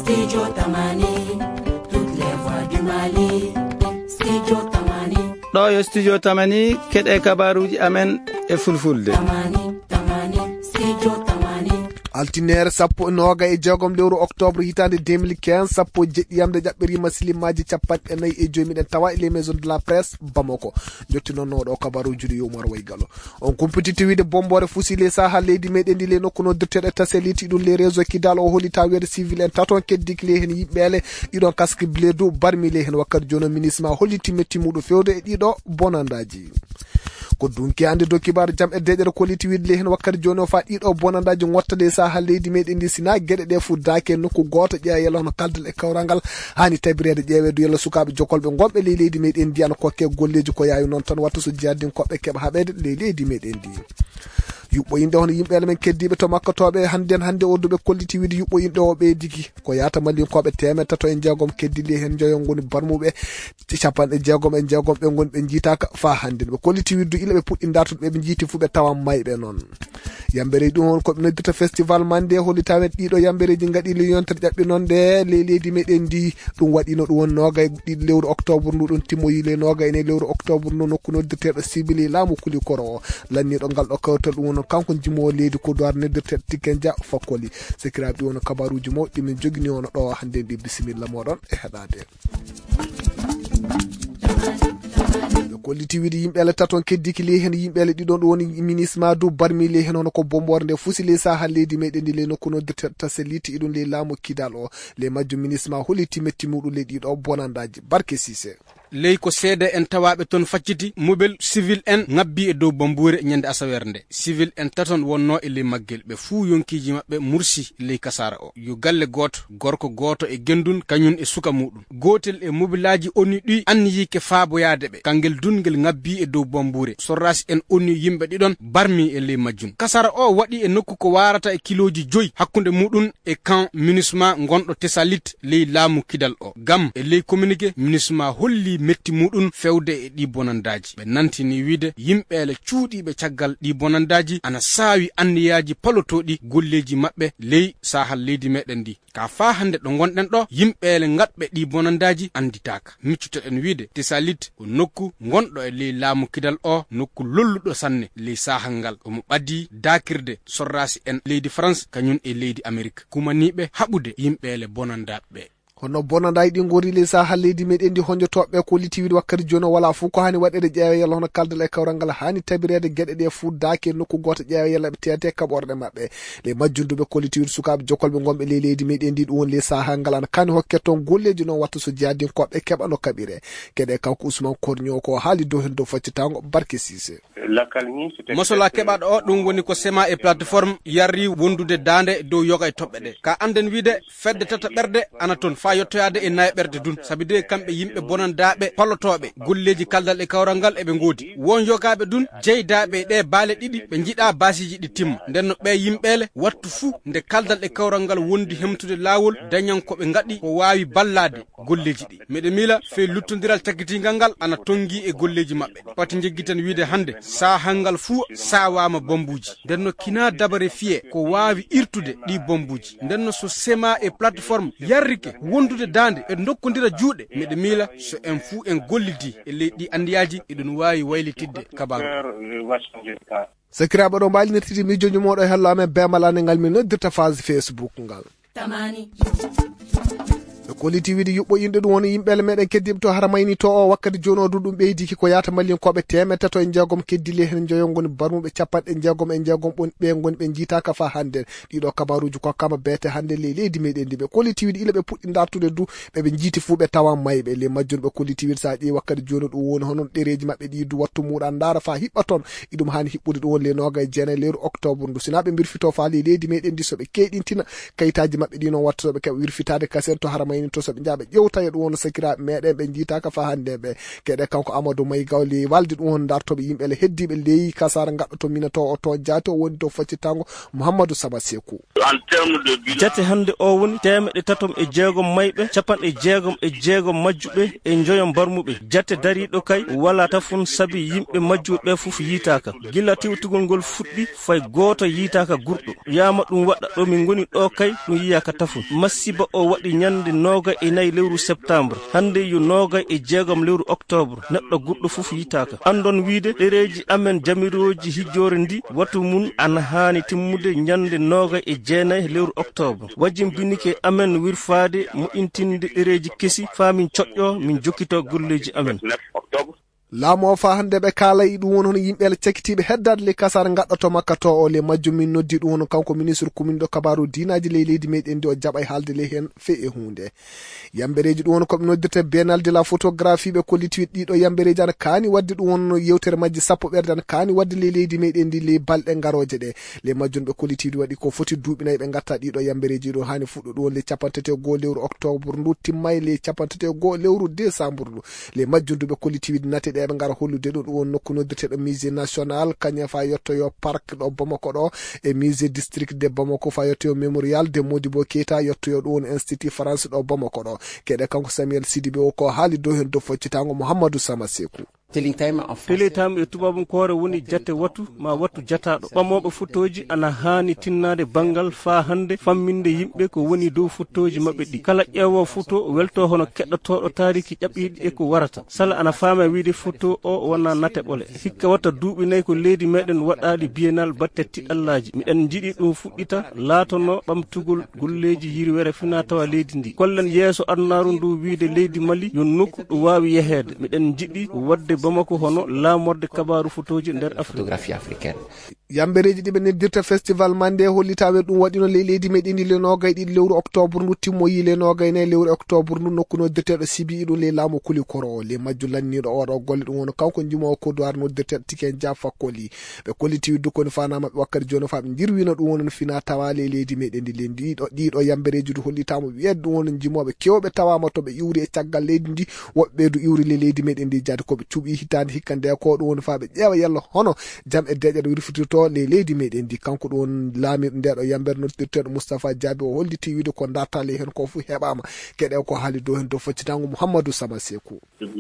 Studio Tamani, toutes les voix du Mali. Studio Tamani. ɗo yo studio Tamani keɗe kabaruji amen e fulfulde. Tamani, Studio Tamani. Altinaire sappo noga e jogom lewru octobre hitande 2015 sappo jeɗɗiyamde jaɓɓirima silimaji capanɗe nayyi e joyi miɗen tawa les maisons de la presse Bamako jottinonoɗo kabaruji ɗi Oumar Waygalo on compétitivité bombore fusile saha leydi meɗen ndi le nokku noddirteɗe taseliti ɗum les réseaux kidal o holi tawede civil en taton keddiki le hen yimɓele ɗiɗon casque blédu barmi le hen wakkati joni ministre ma holliti metti muɗum fewde e ɗiɗo bonandaji ko dunki ande do kibaru jam e deƴere koliti widle hen wakkati joni o fa ɗiɗo bonandaji gottade saha leydi meɗen ndi sina gueɗe ɗe fuddake nokku goto ƴeewa yalla hono kaldal e kawrangal hani tabirede ƴeewedu yalla sukaɓe jokolɓe gonɓe ley leydi meɗen ndi ana kokke golleji ko yawi noon tan watta so jiyadin koɓɓe keeɓa haɓede ley leydi meɗen ndi yuɓɓoyinde hono yimɓele men keddiɓe to makkotoɓe hande odduɓe kolliti wiide yuɓɓoyinde o ɓeydiki ko yata mallinkoɓe temet tato e jeegom keddili hen joyon goni barmuɓe capanɗe jeegom e jeegom ɓe goni ɓe jiitaka fa hande ɓe kolliti widdu ila ɓe puɗɗi dartude ɓe jiiti fu ɓe tawa mayɓe noon yambere ɗum on koɓe noddirta festival mande holi tawen ɗiɗo yambereji gaɗili yontere ƴaɓɓi noon ɗe ley leydi meɗen ndi ɗum waɗino ɗum won noga e ɗiɗi lewru octobre ndu ɗum timmoyi le noga ene lewru octobre ndu nokku noddirteɗo sibili laamu kuli koro o lanniɗo ngal ɗo kawtal ɗum won kanko jimowo leydi ko doir noddirteɗo Tiken Dia Fakkoli sekiraɓe ɗi won kabaruji mawɗi min jogini ono ɗo hande ndi bisimilla moɗon e heɗade kolliti wiide yimɓele taton keddiki le hen yimɓele ɗiɗon ɗo woni ministre Madou Barmi le hen hono ko bombore nde fusile saha leydi meɗen ndi le nokku noddirteɗo taseliti iɗum le laamu kidal o le majjum ministre ma holliti metti muɗum le ɗiɗo bonandaji Barke Cissé ley ko seeda en tawaɓe toon facciti mobile civil en ngabbi e dow bambure ñande asawere nde civil en taton wonno e ley maggel ɓe fuu yonkiji mabɓe mursi ley kasara o yo galle goto gorko goto e gendun kañum e suka muɗum gotel e mobilaji oni ɗi anniyike faaboyade ɓe kangel dungel ngabbi e dow bambure sorrasi en onni yimɓe ɗiɗon barmi e ley majjum kasara o waɗi e nokku ko warata e kiloji 5 hakkunde muɗum e camp MINUSMA gonɗo Tessalit ley laamu kidal o gam e ley communiqué MINUSMA holli metti muɗum fewde e ɗi bonandaji ɓe nantini wiide yimɓele cuuɗiɓe caggal ɗi bonandaji ana saawi anniyaji palotoɗi golleji mabɓe ley sahal leydi meɗen ndi ka fa hande ɗo gonɗen ɗo yimɓele ngatɓe ɗi bonandaji anditaka miccutoɗen wiide Tessalit ko nokku gonɗo e ley laamu kidal o nokku lolluɗo sanne ley sahal ngal omo ɓaddi dakirde sorrasi en leydi France kañum e leydi Amérique kumaniɓe haɓude yimɓele bonandaɓe hono bonandaji ɗi gori le saha leydi meɗen ndi honjotoɓe kolliti wiide wakkati joni wala fuu ko hani waɗede ƴeewa yalla hono kaldal e kawral ngal hani tabirede gueɗe ɗe fuddake nokku goto ƴeewa yalla ɓe tete kaɓorɗe mabɓe le majjunduɓe kolliti wiide sukaɓe jokolɓe gonɓe ley leydi meɗen ndi ɗum won le saha ngal ana kani hokke toon golleji noon watta so jiyadin koɓɓe keɓa no kaɓire keɗe kanko Ousmane Kornio ko haali dow hen dow faccitago Barke Cissé masola keɓaɗo o ɗum woni ko sema e plateforme yarri wondude dande dow yoga e toɓɓe ɗe ka anden wiide fedde tata ɓerde ana toon fa yettoyade e nayi ɓerde dun sabi de kamɓe yimɓe bonandaɓe palotoɓe golleji kaldal e kawral ngal eɓe goodi won yogaɓe dun jeydaɓe ɗe baale ɗiɗi ɓe jiiɗa basiji ɗi timma nden no ɓe yimɓele wattu fuu nde kaldal e kawral ngal wondi hemtude lawol dañan koɓe gaɗi ko wawi ballade golleji ɗi meɗe miila fe luttodiral taggitigal ngal ana tongi e golleji mabɓe pati jeggiten wiide hande sahal ngal fuu sawama bombuji nden no kina dabare fiye ko wawi irtude ɗi bombuji nden no so sema e plateforme yarrike wondude dande e dokkodira juuɗe meɗe miila so en fuu en gollidi e leydi andiyaji eɗen wawi waylitidde kabaru sakiraɓe ɗo mbalinirtidi mijoji moɗo e hello amen bemalane ngal min noddirta phase Facebook ngal Tamani. kolliti wiide yuɓɓoyinde ɗum woni yimɓele meɗen keddiɓe to hara mayni to o wakkati joni o ɗum ɓeydiki ko yata mallinkoɓe temet tato e jeegom keddili hen joyon goni barmuɓe capanɗe jeegom e jeegom ɓe goni ɓe jiitaka fa hande ɗiɗo kabaruji kokkama beete hande ley leydi meɗen ndi ɓe kolliti wiide ila ɓe puɗɗi dartude du ɓeɓe jiiti fuu ɓe tawa mayɓe le majjun ɓe kolliti wiide sa ƴeewi wakkati joni ɗum woni honon ɗereji mabɓe ɗi du wattu muɗa dara fa hiɓɓa toon iɗum hani hiɓɓude ɗum won le noga e jeenayi lewru octobre ndu sina ɓe birfito fa ley leydi meɗen ndi soɓe keɗintina kayitaji mabɓe ɗi noon watta soɓe keɓa wirfitade kasen to hara mayni kañum to so ɓe jaaɓe ƴewta e ɗum won sakiraɓe meɗen ɓe jiitaka fa hande ɓe keɗe kanko Amadou May Gawli waldi ɗum won dartoɓe yimɓe le heddiɓe leyi kasara gaɗɗo to minato o to jaati o woni to faccitango Mouhamadou Saba Sekou. jate hande o woni 306 mayɓe 66 majjuɓe e joyo barmuɓe jate dariɗo kay wala tafun sabi yimɓe majjuɓe fuf yitaka gila tiwtugol ngol fuɗɗi fay goto yitaka gurɗo yama ɗum waɗa ɗo min goni ɗo kay ɗum yiyaka tafun masiba o waɗi ñande 24 lewru septembre hande yo 26 lewru octobre neɗɗo gurɗo fuf yitaka andon wiide ɗereji amen jamiroji hijjore ndi watu mun ana hani timmude ñande 29 lewru octobre wajjim binike amen wirfade mo intinde ɗereji kesi fa min coƴƴo min jokkito golleji amen. laamu o fa hande ɓe kaalay ɗum won hono yimɓe cekkitiɓe heddade le kasara gaɗɗoto makka to o le majjum min noddi ɗum won kanko ministre commune ɗo kabaru dinaji ley leydi meɗen ndi o jaɓay haalde le hen fe'i hunde yambereji ɗum won koɓe noddirte benal de la photographie ɓe kollitiwi ɗiɗo yambereji ana kaani wadde ɗum won yewtere majji sappo ɓerde ana kaani wadde le leydi meɗen ndi le balɗe garoje ɗe le majjum ɓe kollitiwi waɗi ko foti duuɓinayi ɓe gatta ɗiɗo yambereji ɗo hani fuɗɗo ɗum won le 31 lewru octobre ndu timmay le 31 lewru décembre ndu le majjum ɓe kollitiwi nate ɗe ɓe ngara hollude ɗum won nokku noddirteɗo musée national kañum fa yettoyo parc ɗo Bamako ɗo e musée district de Bamako fa yettoyo mémorial de Modibo Keita yettoyo ɗum won institut France ɗo Bamako ɗo keɗe kanko Samuel Sidibé o ko haali dow hen dow foccitango Mouhamadou Sama Sekou. Teletime e tubabum koore woni jatte wattu ma wattu jataɗo ɓamoɓe photoji ana hani tinnade bangal fa hande famminde yimɓe ko woni dow photoji mabɓe ɗi kala ƴeewo photo welto hono keɗɗotoɗo tariki ƴaɓɓiɗi e ko warata sala ana faama wiide photo o wona nateɓole hikka watta duuɓi nayyi ko leydi meɗen waɗali bienal batte tiɗallaji miɗen jiiɗi ɗum fuɗɗita laatono ɓamtugol golleji yirwere fina tawa leydi ndi kollen yeeso arnaru ndu wiide leydi Mali yo nokku ɗo wawi yehede miɗen jiiɗi wadde Bamako hono laamorde kabaru photoji nder africaine yambereji ɗiɓe neddirta festival mande hollitawe ɗum waɗino le leydi meɗen le 21 lewru octobre ndu timmoyi le 29 lewru octobre ndu nokku noddirteɗo sibi ɗum le laamu kuli koro le majju lanniɗo oɗo golle ɗum wono kanko jimowo kodowar noddirteɗo Tiken Jah Fakoly ɓe kollitiwi dukkoni fanamaɓe wakkati joni fa ɓe jirwino ɗum wonon fina tawa le leydi meɗen ndi le ɗiɗo yambereji du hollitama wiyede ɗum wonon jimoɓe kewɓe tawama to ɓe iwri e caggal leydi ndi woɓɓe du iwri le leydi meɗen ndi jaade koɓe cuuɓi hitande hikka nde ko ɗum woni fa ɓe ƴeewa yalla hono jam e deƴƴe ɗo wirfitirto le leydi meɗen ndi kanko ɗum won laamirɗo ndeɗo yambere noddirteɗo Moustapha Diaby o holliti wiide ko dartale hen ko fu heɓama keɗe ko haali dow hen dow faccitango Mouhamadou Sama Sekou.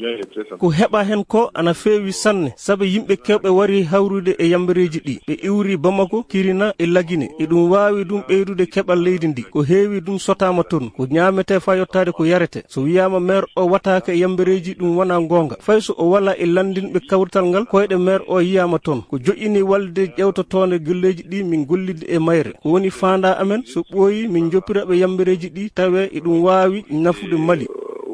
ko heɓa hen ko ana feewi sanne saabu yimɓe kewɓe wari hawrude e yambereji ɗi ɓe iwri Bamako Kirina e Lagine e ɗum wawi ɗum ɓeydude keɓal leydi ndi ko heewi ɗum sotama toon ko ñamete fa yottade ko yarete so wiyama maire o wataka e yambereji ɗum wona gonga fay so o wala e landinɓe kawrital ngal koyɗe maire o yiyama toon ko joƴini walde ƴewtotone golleji ɗi min gollidde e mayre ko woni fanda amen so ɓooyi min joppiraɓe yambereji ɗi tawe e ɗum wawi nafude Mali.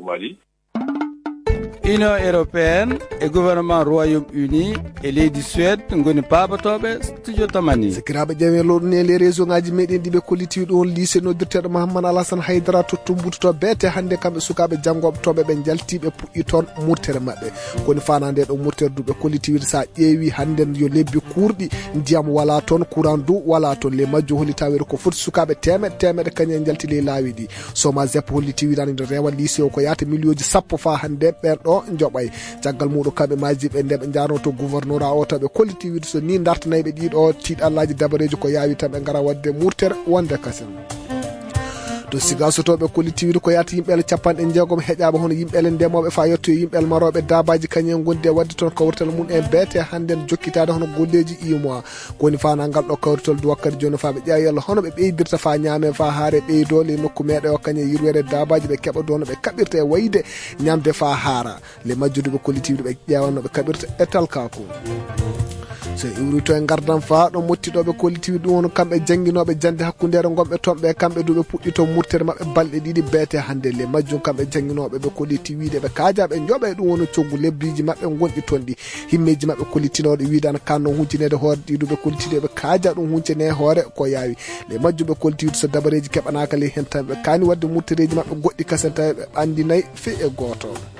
Union européenne e gouvernement Royaume-Uni e leydi Suède goni baabatoɓe studio tamani sikiraɓe ƴeewelo ɗum e les réseau ngaji meɗen ɗiɓe kollitiwi ɗum lycée noddirteɗo Mahamad Alassane Haydara to tumbutoto beete hande kamɓe sukaɓe janggoɓe toɓe ɓe jaltiɓe puɗɗi toon murtere mabɓe koni fanande ɗo murtere duɓe kollitiwide sa ƴeewi hande yo lebbi kurɗi ndiyam wala toon courant du wala toon le majjo hollitawede ko foti sukaɓe temeɗe kañum jalti le laawi ɗi soma zep hollitiwidani nde rewa lycée o ko yata million 10 fa hande ɓerɗo joɓay caggal muɗum kamɓe majiɓe nde ɓe jarno to gouverneur o taw ɓe kollitiwide so ni dartanayɓe ɗiɗo tiɗallaji dabareji ko yawi tan ɓe gara wadde murtere wonde kasen to sigasotoɓe kollitiwide ko yata yimɓele 60 heƴaɓe hono yimɓele ndemoɓe fa yettoyo yimɓele maroɓe dabaji kañum gondi e wadde toon kawrital mum en beete hande jokkitade hono golleji imois koni fana ngal ɗo kawrital du wakkati joni fa ɓe ƴeeyalla hono ɓe ɓeydirta fa ñaame fa haare ɓeydole nokku meɗe o kañum yirwede dabaji ɓe keɓa dono ɓe kaɓirta e wayde ñamde fa haara le majjuduɓe kollitiwide ɓe ƴeewanno ɓe kaɓirta e talkako so iwri to e gardan fa ɗo mottiɗoɓe kollitiwi ɗum won kamɓe jangguinoɓe jande hakkundere gonɓe toonɓe kamɓe duɓe puɗɗito murtere mabɓe balɗe ɗiɗi beete hande le majjum kamɓe jangguinoɓe ɓe kollitiwiɗe ɓe kaajaɓe joɓe ɗum woni coggu lebbiji mabɓe gonɗi toon ɗi himmeji mabɓe kollitinoɗe wiidano kanno huncinede hoore ɗiɗuɓe kollitiɗeɓe kaaja ɗum huncine hoore ko yawi le majjum ɓe kollitiwiɗe so dabareji keɓanaka le hen tan ɓe kaani wadde murtereji mabɓe goɗɗi kasen tawi ɓe ɓandinayi fe e goto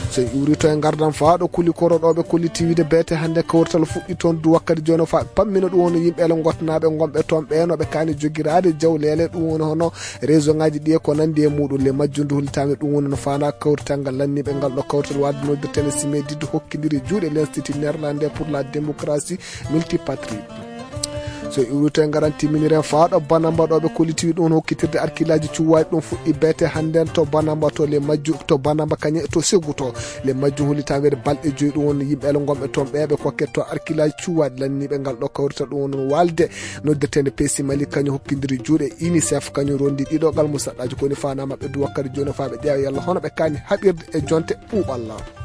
so iwri to e gardan faaɗo kuli koroɗoɓe kollitiwide beete hande kawrtal fuɗɗi toon du wakkati joni fa pammina ɗum woni yimɓele gottanaɓe gonɓe toon ɓenoɓe kani jogirade jawlele ɗum woni hono réseau ngaji ɗi ko nandi e muɗum le majjundu hulitami ɗum woni no fana kawrital ngal lanniɓe ngal ɗo kawrtal wadde noddirtene simedidde hokkidiri juuɗe l'institut néerlandais pour la démocratie multipatrie so iwrito garanti miniren faaɗo banamba ɗoɓe kollitiwi ɗum hokkitirde arkilaji cuwaji ɗum fuɗɗi beete handen to banamba to le majju to banamba kañe to seggu to le majju hulitawede balɗe joyi ɗum woni yimɓele gonɓe toon ɓeɓe kokket to arkilaji cuwaji lanniɓe ngal ɗo kawrita ɗum woni walde noddirtede pesi mali kañum hokkidiri juuɗe unicef kañum rondi ɗiɗo gal musaɗɗaji koni fana mabɓe du wakkati joni fa ɓe ƴeewa yalla hono ɓe kani haɓirde e jonte ɓuuɓalla